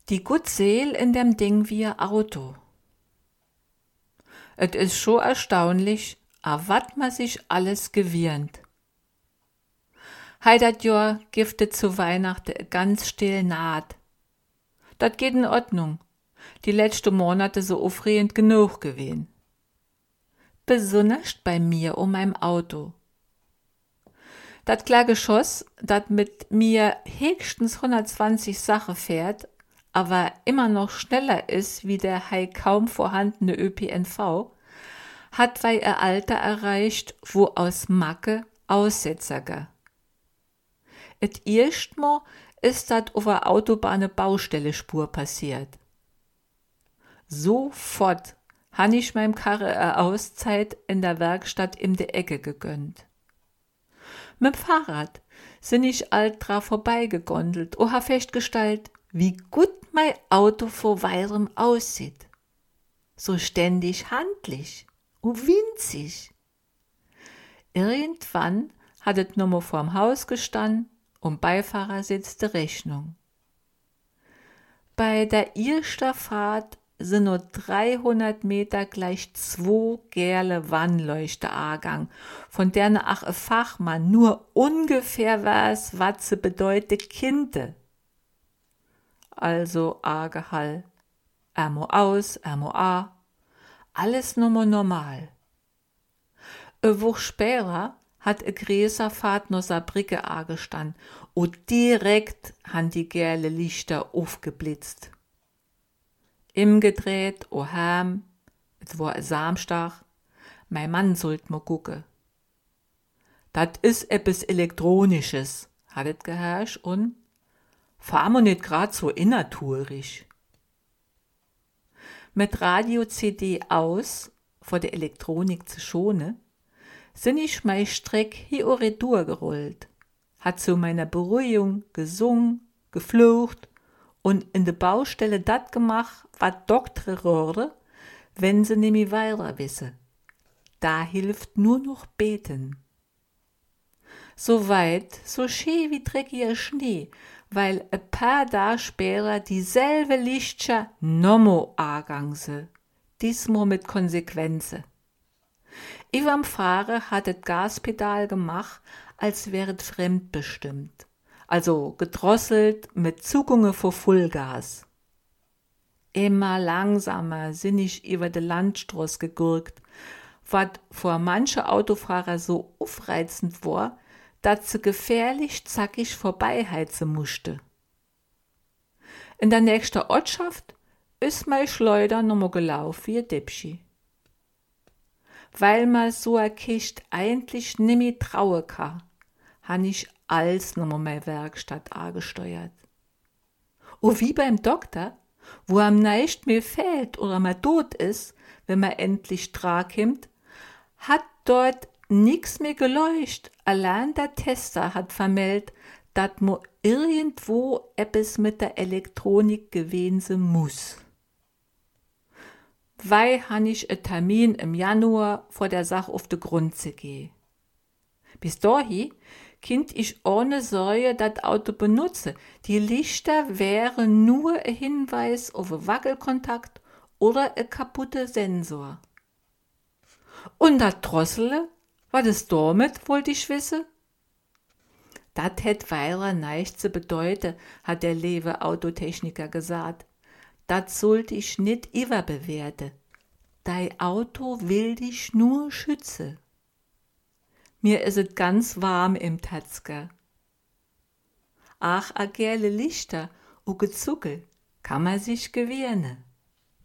Die gut Seel in dem Ding wie ein Auto. Et is scho erstaunlich, a wat man sich alles gewirnt. Hei dat Jahr giftet zu Weihnachten ganz still naht. Dat geht in Ordnung. Die letzten Monate so aufregend genug gewesen. Besonders bei mir meinem Auto. Dat klar Geschoss, dat mit mir höchstens 120 Sache fährt, aber immer noch schneller ist wie der kaum vorhandene ÖPNV, hat weil er Alter erreicht, wo aus Macke Aussetzer ga. Et erstmal ist dat over Autobahne Baustellespur passiert. Sofort han ich meinem Karre a Auszeit in der Werkstatt in de Ecke gegönnt. Mit dem Fahrrad sind ich alt dra vorbeigegondelt und ha festgestellt, wie gut mein Auto vor Weilem aussieht. So ständig handlich und winzig. Irgendwann hat et nummer vorm Haus gestanden und Beifahrersitz de Rechnung. Bei der ersten Fahrt sind nur 300 Meter gleich 2 gelbe Warnleuchter angegangen, von denen ach ein Fachmann nur ungefähr weiß, was sie bedeutet Kinte. Also Agehall, Ärmo aus, Ärmo a, alles nummer normal. Eine Woche später hat eine größere Fahrt noch Saarbrücke angestanden und direkt han die gelbe Lichter aufgeblitzt. Im gedreht, oheim, es war ein Samstag, mein Mann sollt mal gucken. Dat is etwas Elektronisches, hat et geherrscht und fahr mo nicht grad so innerturisch. Mit Radio-CD aus, vor der Elektronik zu schonen, sind ich mei Streck hier durchgerollt, hat zu meiner Beruhigung gesungen, geflucht und in der Baustelle dat gemacht, wat Doktor röhre, wenn sie nimi weiter wisse. Da hilft nur noch beten. So weit, so schee wie dreckiger Schnee, weil a paar Tage später dieselbe Lichter nomo agangse, diesmal mit Konsequenze. Iwam Fahrer hat et Gaspedal gemacht, als wäret fremdbestimmt, also gedrosselt mit Zugunge vor Vollgas. Immer langsamer sind ich über de Landstraß gegurkt, wat vor manche Autofahrer so aufreizend war, dat sie gefährlich zackig vorbeiheizen musste. In der nächsten Ortschaft ist mei Schleuder nummer gelaufen wie ein Dipschi. Weil ma so a Kist eigentlich nimmi traue kann, han ich alles nummer mei Werkstatt angesteuert. Und wie beim Doktor, wo am neicht mir fehlt oder ma tot is, wenn ma endlich drakimmt, hat dort nix mehr geleucht. Allein der Tester hat vermeldet, dat mo irgendwo etwas mit der Elektronik gewesen muss. Weil han ich einen Termin im Januar vor der Sache auf den Grund zu gehen. Bis dahin kind ich ohne Sorge dat Auto benutze. Die Lichter wären nur ein Hinweis auf einen Wackelkontakt oder ein kaputter Sensor. Und dat Drossele, was ist damit, wollte ich wissen? Dat hätt weiter nicht zu bedeuten, hat der liebe Autotechniker gesagt. Dat sollte ich nicht überbewerten. Dei Auto will dich nur schützen. Mir is es ganz warm im Tatzker. Ach, a gelbe Lichter und Gezuckel kann man sich gewöhnen.